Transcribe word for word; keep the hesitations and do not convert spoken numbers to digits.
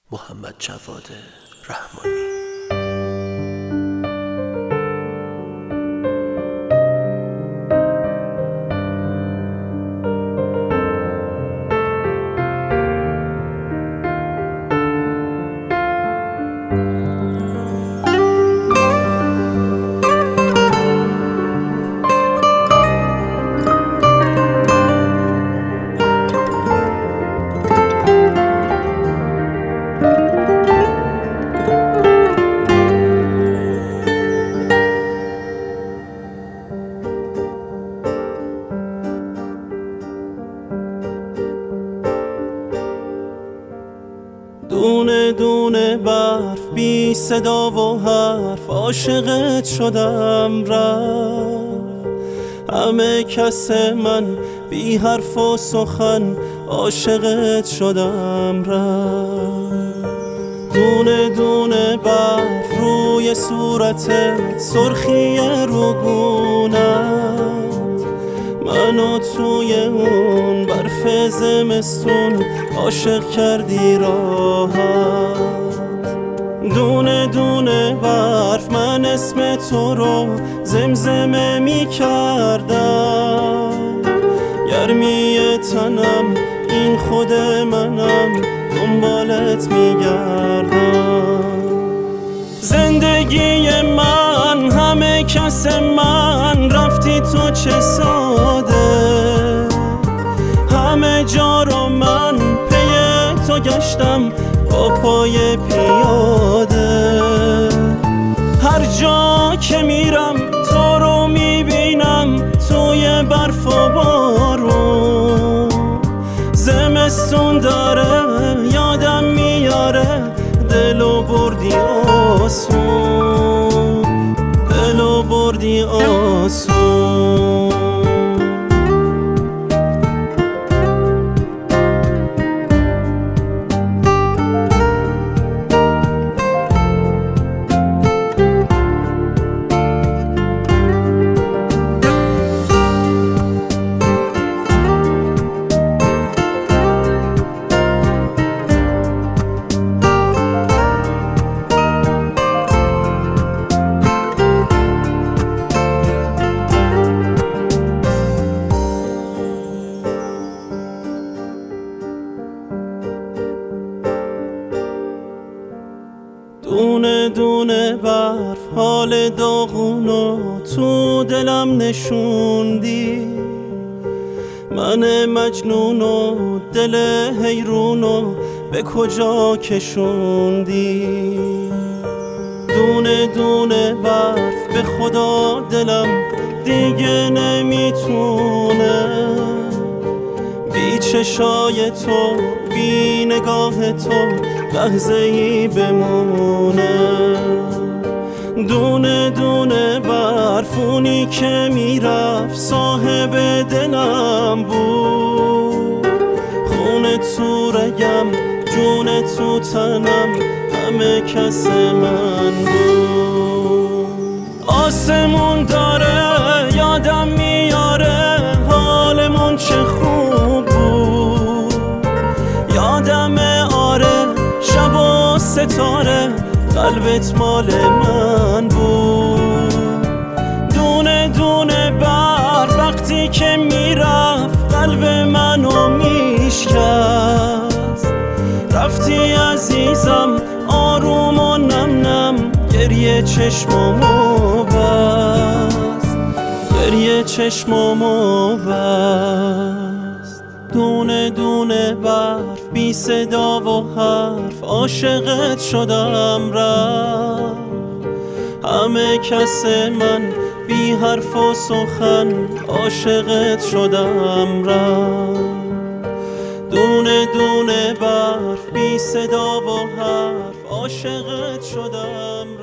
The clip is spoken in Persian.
محمد جواد رحمانی. دونه دونه برف بی صدا و حرف عاشقت شدم رفت. همه کس من بی حرف و سخن عاشقت شدم رفت. دونه دونه برف روی صورتت، سرخی روگونت، منو توی اون برف زمستون عاشق کردی راحت. دونه دونه برف من اسم تو رو زمزمه می کردم. گرمی تنم این خود منم، دنبالت می گردم. زندگی من همه کس من، رفتی تو چه ساده. همه جا رو من پی تو گشتم با پای پیاده. هر جا که میرم تو رو میبینم توی برف و بارون. زمستون داره یادم میاره، دلو بردی آسون، دلو بردی آسون. دونه دونه برف حال داغونو تو دلم نشوندی. من مجنونو دل حیرونو به کجا کشوندی. دونه دونه برف به خدا دلم دیگه نمیتونه بی چشای تو، بی نگاه تو لحظه ای بمونه. دونه دونه برفونی که میرفت صاحب دلم بود. خون تو رگم، جون تو تنم، همه کس من بود. آسمون داره یادم میاره حالمون چه خوب بود. یادمه آره شب و ستاره قلبت مال من بود. دونه دونه بر وقتی که میرفت قلب منو میشکست. رفتی عزیزم آروم و نم نم، گریه چشمامو بست، گریه چشمامو بست. دونه دونه برف بی صدا و حرف عاشقت شدم رفت. همه کس من بی حرف و سخن عاشقت شدم رفت. دونه دونه برف بی صدا و حرف عاشقت شدم